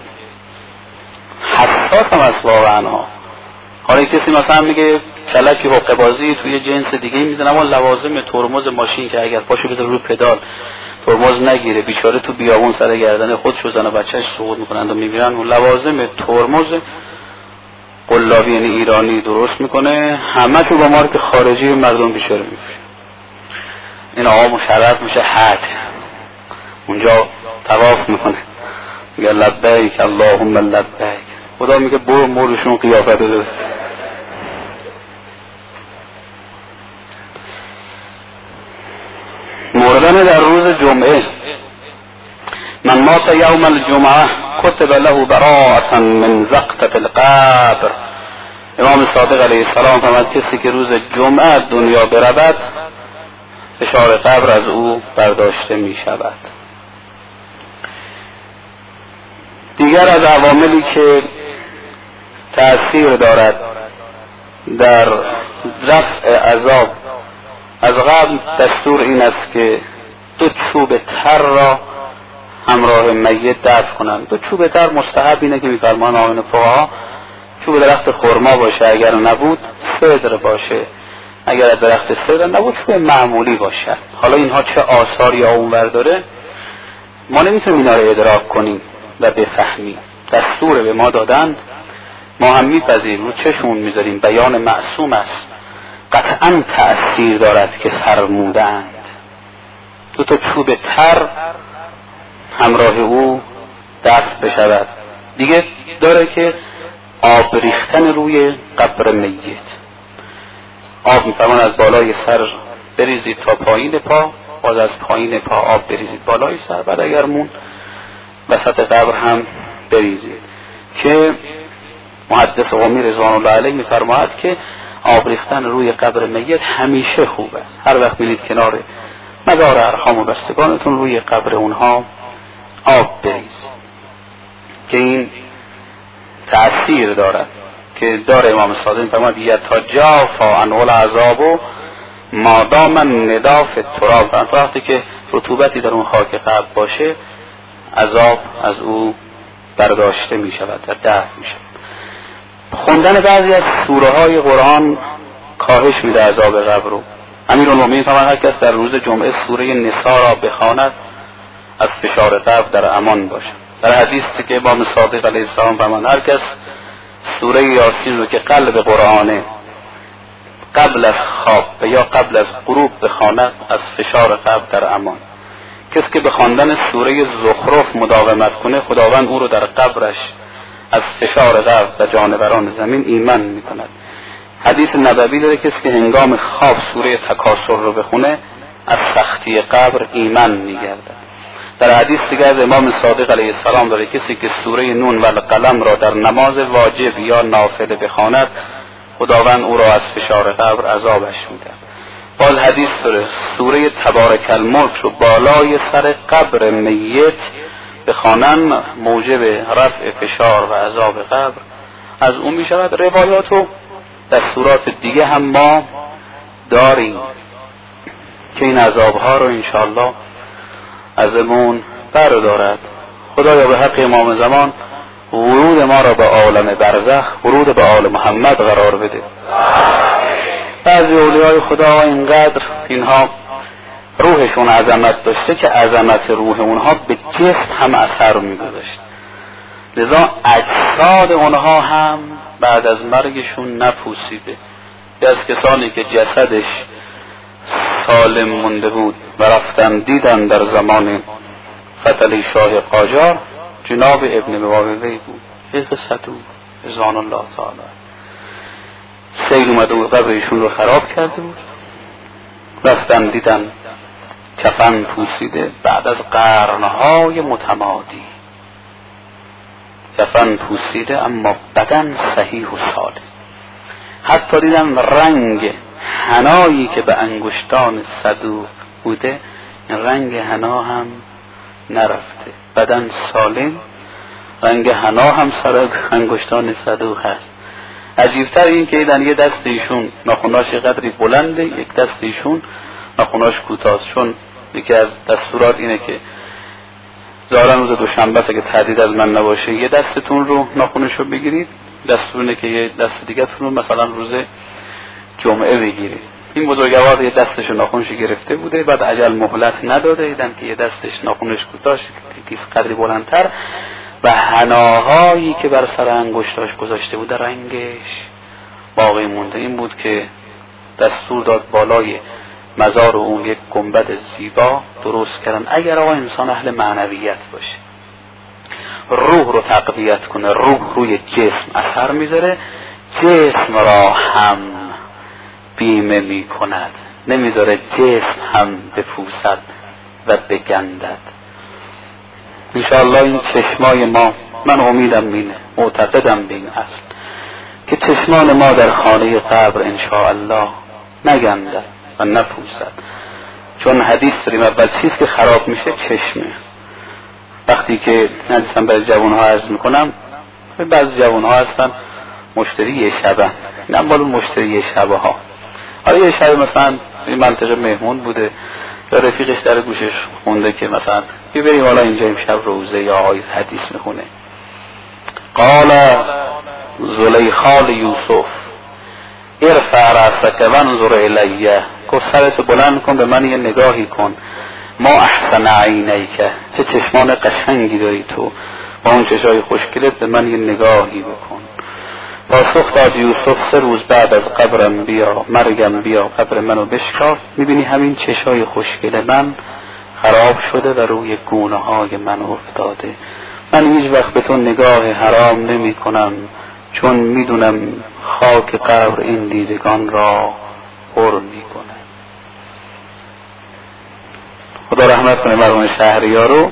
حساس هم است واقعا ها. حالا کسی مثلا میگه کلکی حقه بازی توی جنس دیگه میزنه، اما لوازم ترمز ماشین که اگر پاشو بذاره رو پدال ترمز نگیره بیچاره تو بیابون سر گردن خودشو زن و بچهش سقوط میکنند و میمیرن. و لوازم ترمز قلابی یعنی ایرانی درست میکنه، همه تو با مارک خارجی مردم بیچاره میفروشه. این آقا مشرف میشه حج، اونجا طواف میکنه میگه لبیک اللهم لبیک. خدا میگه برو مورشون قیافت بده. مردن در روز جمعه. من مات یوم الجمعه کتب له براءة من زقطة القبر. امام صادق علیه السلام فرمود کسی که روز جمعه دنیا برود فشار قبر از او برداشته می شود. دیگر از عواملی که تأثیر دارد در رفع عذاب از قبل دستور این است که 2 چوب تر را همراه میت دفن کنند. 2 چوب تر مستحب اینه که میفرمان آقایان فقها چوب درخت خرما باشه، اگر نبود سدر باشه، اگر درخت سدر نبود چوب معمولی باشه. حالا اینها چه آثاری اونور داره ما نمیتونیم اینا رو ادراک کنیم و بفهمیم. دستور به ما دادن، ما هم میپذیریم، رو چشمون میذاریم، بیان معصوم است، قطعا تأثیر دارد که فرمودند 2 چوب تر همراه او دفن بشود. دیگه داره که آب ریختن روی قبر میت. آب میفرمان از بالای سر بریزید تا پایین پا، باز از پایین پا آب بریزید بالای سر، بعد اگر مون وسط قبر هم بریزید. که محدث قمی رضوان الله علیه میفرماید که آب ریختن روی قبر میت همیشه خوب است. هر وقت میرید کنار مزار ارحام و بستگانتون روی قبر اونها آب بریز، که این تأثیر دارد. که داره امام صادق میفرماید یتجافا عنه العذاب ما دام النداء فی التراب. وقتی که رطوبتی در اون خاک قبر باشه عذاب از او برداشته می شود و دفع می شود. خوندن بعضی از سوره های قرآن کاهش میده عذاب قبر رو. امیرالمومنین فرمود هر کس در روز جمعه سوره نساء را بخواند از فشار قبر در امان باشد. در حدیثی که امام صادق علیه السلام فرمود هر کس سوره یاسین رو که قلب قرآنه قبل از خواب و یا قبل از غروب بخواند از فشار قبر در امان. کسی که به خواندن سوره زخرف مداومت کنه خداوند او رو در قبرش از فشار قبر و جانوران زمین ایمن میکند. حدیث نبوی داره کسی که هنگام خواب سوره تکاثر رو بخونه از سختی قبر ایمن میگردد. در حدیث دیگه از امام صادق علیه السلام داره کسی که سوره نون و القلم را در نماز واجب یا نافله بخواند خداوند او را از فشار قبر عذابش میده. باز حدیث داره سوره تبارک الملک رو بالای سر قبر میت بخوانن موجب رفع فشار و عذاب قبر از اون میشود. روایاتو دستورات دیگه هم ما داریم که این عذابها رو انشاءالله ازمون بردارد. خدایا به حق امام زمان ورود ما را به عالم برزخ، ورود به آل محمد قرار بده. بعضی اولیای خدا اینقدر اینها روحشون عظمت داشته که عظمت روح اونها به جسم هم اثر میگذاشت، لذا اجساد اونها هم بعد از مرگشون نپوسیده. از کسانی که جسدش سالم مونده بود و رفتن دیدن در زمان فتلی شاه قاجار جناب ابن مواقعی بود، یه قصه بود رضوان الله تعالی. سیل اومده بود قبر ایشون رو خراب کرده بود، رفتن دیدن کفن پوسیده بعد از قرنهای متمادی، کفن پوسیده اما بدن صحیح و سالم. حتی دیدن رنگ حنایی که به انگشتان صدوق بوده، این رنگ حنا هم نرفته، بدن سالم، رنگ حنا هم سر انگشتان صدوق هست. عجیبتر این که دیدن یه دست ایشون ناخناش قدری بلنده، یک دست ایشون ناخناش کوتاه، چون یکی از دستورات اینه که ظاهرا روز دوشنبه اگه تهدید از من نباشه یه دستتون رو ناخنشو بگیرید، دستور اینه که یه دست دیگه رو مثلا روز جمعه بگیرید. این بزرگوار یه دستش ناخنش گرفته بوده، بعد عجل مهلت نداده، دیدن که یه دستش ناخنش کوتاه کیف قدری بلندتر و حناهایی که بر سر انگشتاش گذاشته بوده رنگش باقی مونده. این بود که دستور داد بالای مزار اون یک گنبد زیبا درست کردن. اگر آقا انسان اهل معنویت باشه، روح رو تقویت کنه، روح روی جسم اثر میذاره، جسم را هم بیمه میکند، نمیذاره جسم هم بپوسد و بگندد. انشاءالله این چشمای ما، من امیدم بینه، معتقدم بین است که چشمان ما در خانه قبر انشاءالله نگندد و نپوسد، چون حدیث داریم اول چیز که خراب میشه چشمه. وقتی که حدیثم برای جوانها عرض میکنم، بعضی جوانها هستن مشتری یه شبه، نه بالو مشتری یه شبه ها. حالا یه شب مثلا این منطقه مهمون بوده یا رفیقش در گوشش خونده که مثلا بریم حالا اینجا امشب روزه یا آیز حدیث میخونه. قال زلیخا یوسف ارفع رأسک وانظر الیه، گفت سرت بلند کن به من یه نگاهی کن. ما احسن عینیک، چه چشمان قشنگی داری تو، با اون چشای خوشگلت به من یه نگاهی بکن. پاسخ داد یوسف 3 روز بعد از قبرم بیا، مرگم بیا، قبر منو بشکاف، میبینی همین چشای خوشگل من خراب شده و روی گونه های من افتاده. من هیچ وقت به تو نگاه حرام نمی کنم، چون میدونم خاک قبر این دیدگان را پر می کنه. خدا رحمت کنه مرحوم شهریار رو.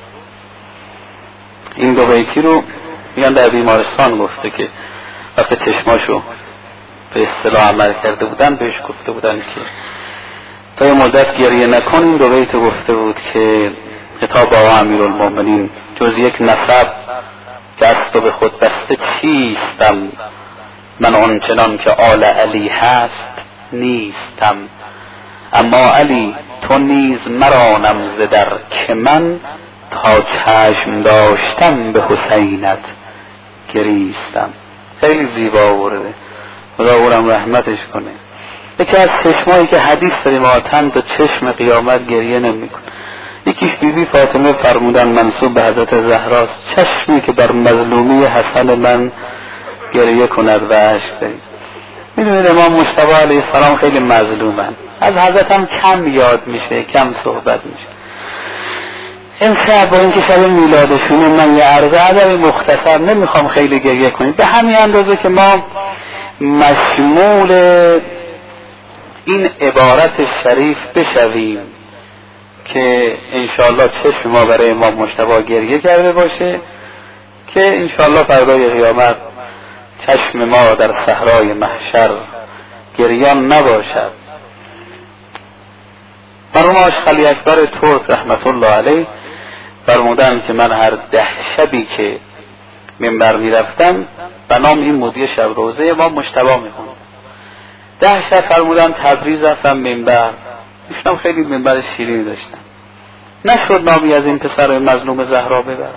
این دو بیتی رو میگن در بیمارستان گفته که وقتی چشماشو به اصطلاح عمل کرده بودن بهش گفته بودن که تا یه مدت گریه نکن. این دو بیت گفته بود که خطاب آقا امیرالمومنین جز یک نسب که از تو به خود بسته چیستم، من آنچنان که آل علی هست نیستم. اما علی تو نیز مرانم ز در که من تا چشم داشتم به حسینت گریستم. خیلی زیبا ورده، خدا اونم رحمتش کنه. یکی از چشمایی که حدیث داریم آتن تا چشم قیامت گریه نمی کنه. یکیش بیبی فاطمه فرمودن منسوب به حضرت زهراست، چشمی که بر مظلومی حسن من گریه کند و اشک دارید. میدونید امام مجتبی علیه السلام خیلی مظلومن، از حضرت هم کم یاد میشه، کم صحبت میشه. این شب با اینکه شب میلادشونه من یه عرض ادبی مختصر نمیخوام خیلی گریه کنید، به همین اندازه که ما مشمول این عبارت شریف بشویم که انشاءالله چشم ما برای امام مجتبی گریه کرده باشه، که انشاءالله فردای قیامت چشم ما در صحرای محشر گریان نباشد. مرحوم آشخلی اکبر ترک رحمت الله علیه فرمودن که من هر 10 شبی که منبر میرفتم به نام این مدیر شب روزه امام مجتبی میخوندم. 10 شب فرمودن تبریز رفتم منبر، ایشون خیلی منبر شیرینی داشتن، نشد نامی از این پسر مظلوم زهرا ببرم.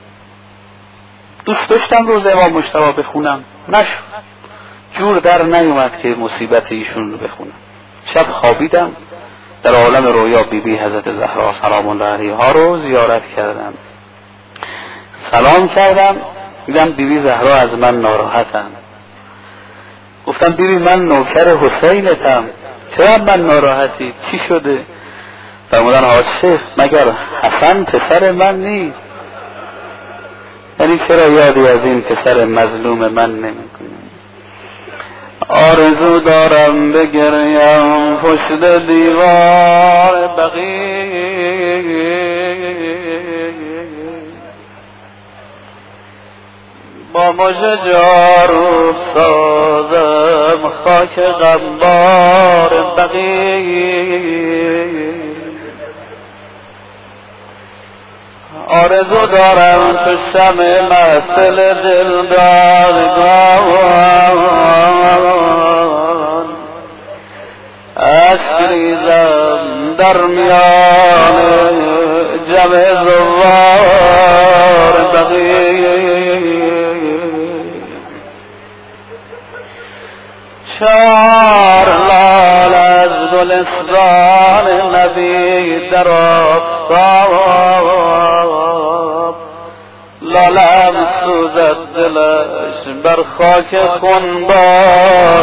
دوست داشتم روز امام مجتبی بخونم، نشد، جور در نیومد که مصیبت ایشون رو بخونم. شب خوابیدم، در عالم رویا بیبی حضرت زهرا سلام الله علیها رو زیارت کردم، سلام کردم، دیدم بیبی زهرا از من ناراحتم. گفتم بیبی من نوکر حسینتم، چرا من ناراحتی؟ چی شده؟ فرمودن آقا شیخ مگر حسن پسر من نیست؟ یعنی چرا یادی از این پسر مظلوم من نمیکنی؟ آرزو دارم بگریم پشت دیوار بقیع، با مژه جارو سازم خاک غمبار بقیع. آرزو دارم تو شمع محفل دلدارگان اشک ریزم در میان جمع زوار بقیع. چار لال از گلستان نبی در آفتاب، لالم سوزد دلش بر خاک خونبار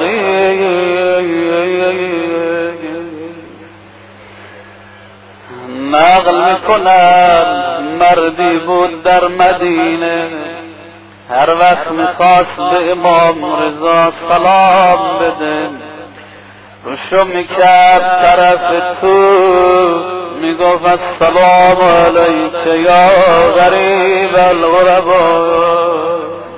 بقیع. نقل میکنن مردی بود در مدینه، هر وقت میخواست به امام رضا سلام بده، روشو میکرد طرف تو، میگفت السلام علیک یا غریب الغربا.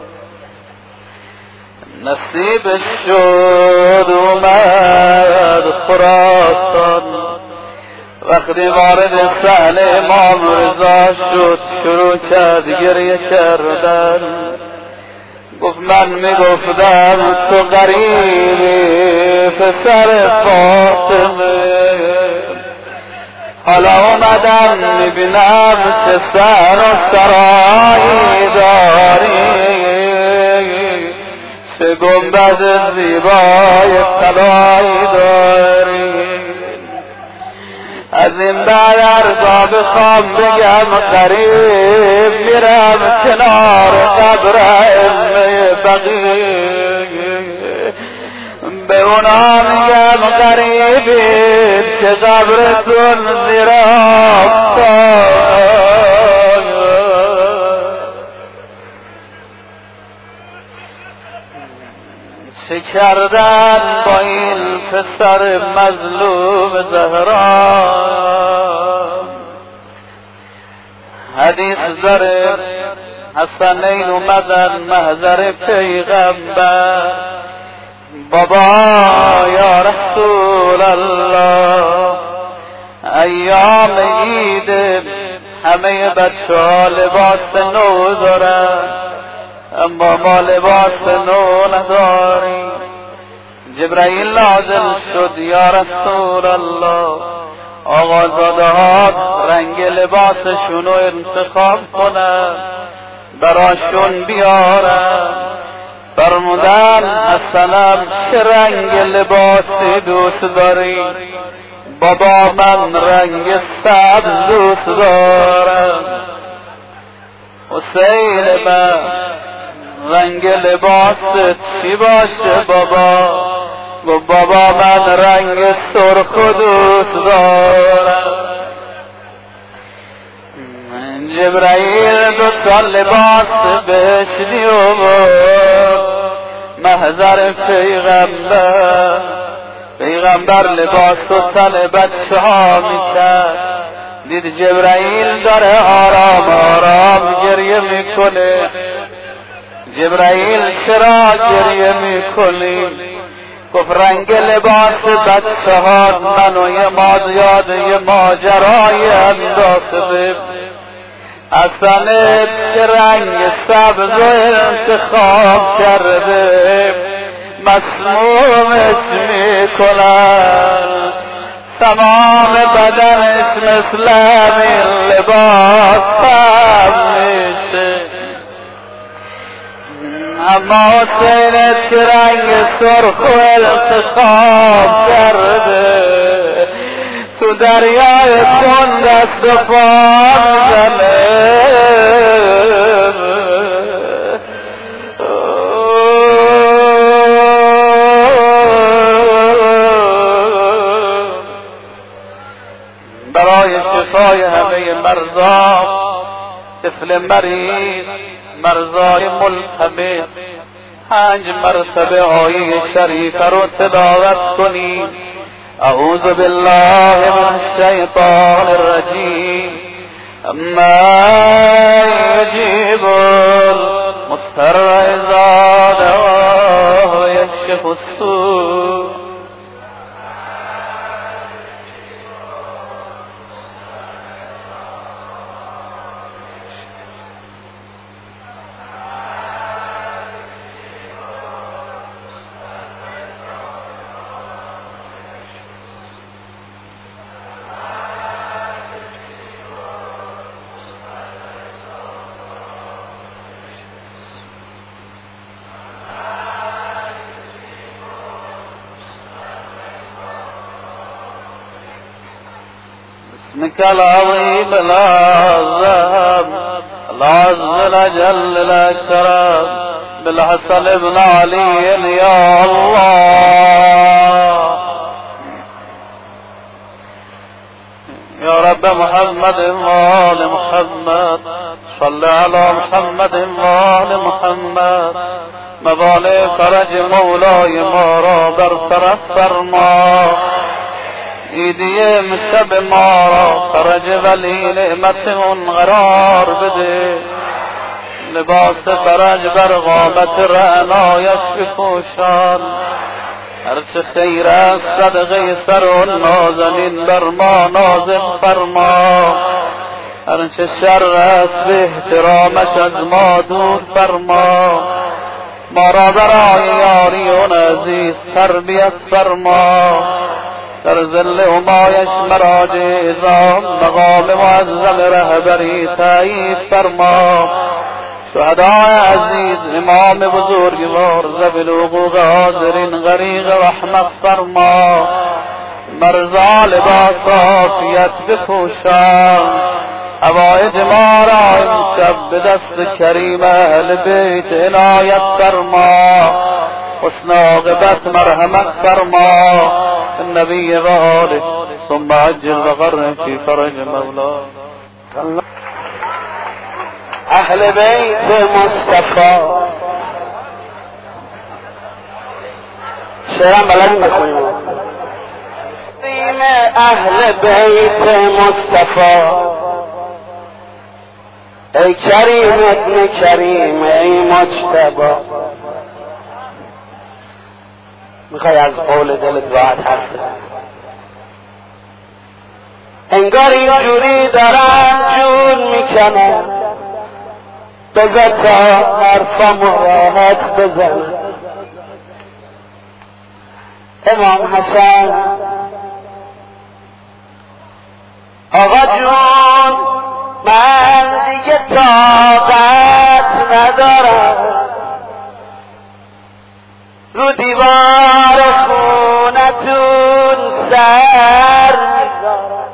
نصیبش شد اومد خراسان، وقتی وارد صحن امام رضا شد شروع کرد گریه کردن. گفت من میگفتم تو غریبی پسر فاطمه، حالا اومدم میبینم چه سر و سرایی داری، چه گنبد زیبای طلایی داری. از این بعد ارزا بخوام بگم غریب، میرم کنار قبر ائمه بقیع، به اونا میگم غریبی که قبرتون زیر آفتاب. چه کردن با این پسر مظلوم زهرا؟ حدیث داره حسنین اومدن محضر پیغمبر، بابا یا رسول الله ایام عید همه بچه ها لباس نو دارن، اما ما لباس نو نداریم. جبرائیل نازل شد یا رسول الله آقازاده ها رنگ لباسشون رو انتخاب کنن براشون بیارن. فرمودن حسنم چه رنگ لباسی دوست داری؟ بابا من رنگ سبز دوست دارم. حسین من رنگ لباست چی باشه بابا؟ گفت بابا من رنگ سرخ دوست دارم. جبرائیل دو تا لباس بهش دیومد محضر پیغمبر لباس و تن بچه ها میکرد. دید جبرائیل داره آرام آرام گریه میکنه. جبرائیل چرا گریه میکنی؟ گفت رنگ لباس بچه ها منو یه ماجرای انداخته. اصلا چه رنگ سبز رو انتخاب کرده؟ مسمومش میکنن، تمام بدنش مثل همین لباس هم میشه. اما حسینت که رنگ سرخ و انتخاب کرده، تو دریای خون دست و پا میزنه. برای شفای همه مرضا، طفل مریض، مرضای ملتمس، 5 مرتبه آیه شریفه رو تلاوت کنید. اعوذ بالله من الشیطان الرجیم. اما یجیب المضطر اذا دعاه و یکشف السوء. باسمك العظيم الأعظم العز الأجل الأكرم بالحسن بن علي يا الله. يا رب محمد وآل محمد، صل على محمد وآل محمد. مبالغ فرج مولاي ما را برطرف فرما، ایدی مشب ما را فرج ولی نعمت اون قرار بده. لباس فرج بر قامت رعنایش بپوشان، هرچه خیر است صدقه سر و نازنین بر ما نازل فرما، هرچه شر است به احترامش از ما دور فرما. ما را برای یاری اون عزیز تربیت فرما، در ظل همایش مراج ازام مقام معظم رهبری تایید فرما. شهدای عزیز امام بزرگوار ذوی حقوق حاضرین غریق رحمت فرما. مرزا لباس عافیت بپوشان، حوایج ما را امشب به دست کریم اهل بیت عنایت فرما. حسن عاقبت مرحمت فرما. النبی و آله ثم عجل و قرن فی فرج مولا. اهل بیت مصطفی شعرم بلد بکنیم. اهل بیت مصطفی ای کریم ابن کریم ای مجتبی. میخوای از قول دلت راحت حرف بزن، انگار اینجوری دارن جون میکنن، بذار تا حرفم راحت بزن. امام حسن آقا جون من دیگه طاقت ندارم، رو دیوار خونتون سر میذارم.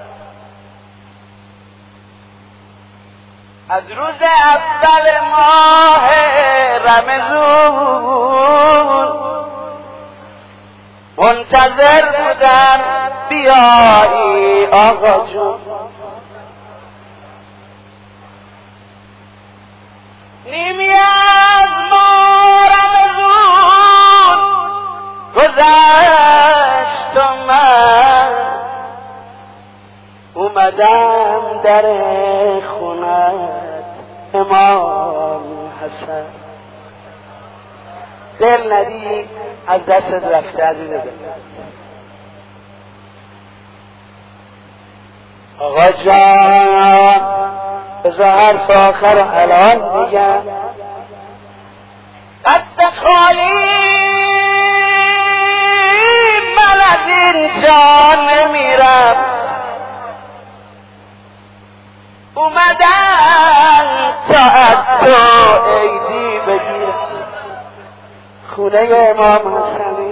از روز اول ماه رمضان منتظر بودم بیایی آقا جون. نیمی از ماه رمضان گذشت و من اومدم در خونت امام حسن. دل ندی از دستت رفته عزیز دل. آقا جان بذار حرف آخر الان میگم. دست خالی
اینجا نمیرم، اومدن تا از تو عیدی بگیرم. خونه امام حسنی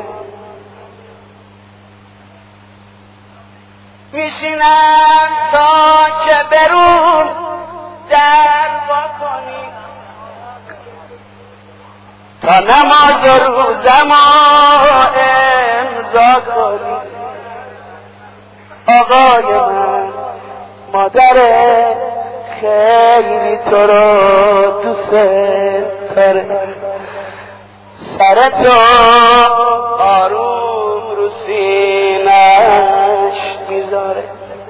میشینن تا که برون در واکنی، تا نماز روزما امضا کنی. آقای من مادر خیلی تو رو دوست داره، سر تو آروم رو سینش میذاره.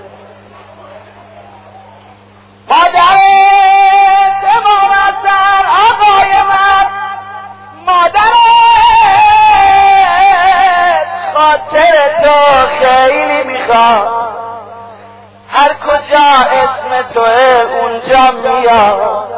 مادر امامت آقای من، مادر خاطر تو خیلی میخواد، هر کجا اسم توه اونجا میاد.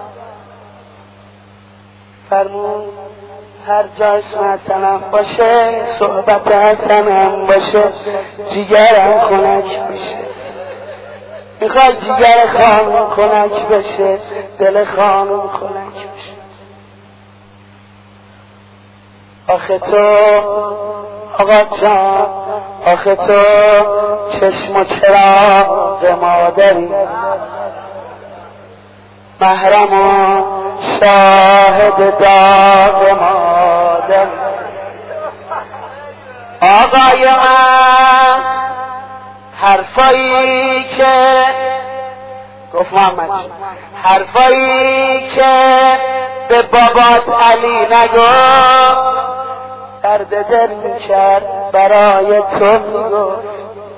فرمون هر جا اسم حسنم باشه، صحبت حسنم باشه، جیگرم خنک بشه. میخوای جیگر خانم خنک بشه، دل خانم خنک بشه. آخه تو آقا جان، آخه تو چشم و چراغ مادری، محرم و شاهد داغ مادری. آقای من حرفایی که گفت محمد، حرفایی که به بابات علی نگفت، درد دل میکرد برای تو میگفت.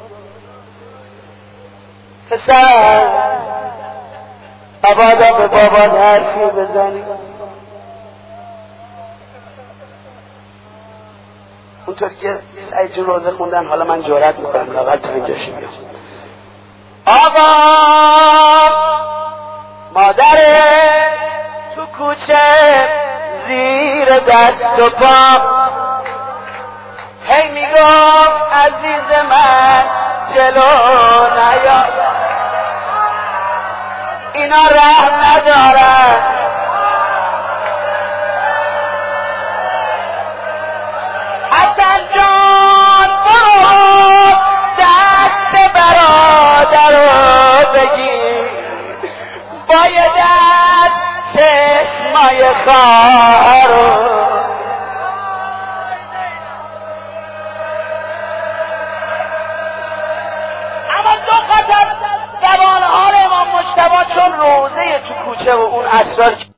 پسر مبادا به بابات حرفی بزنی، اونطور که سعید جون روزه خوندن، حالا من جرأت میکنم لااقل تو اینجاشی بیام. آقا مادر تو کوچه زیر دست و پا هی میگفت عزیز من جلو نیا، اینا رحم ندارن. حسن جان برو دست برادر رو بگیر، باید از چشمای خواهر رو. اما دو خطر زبان حال امام مجتبی، چون روزه تو کوچه و اون اسرار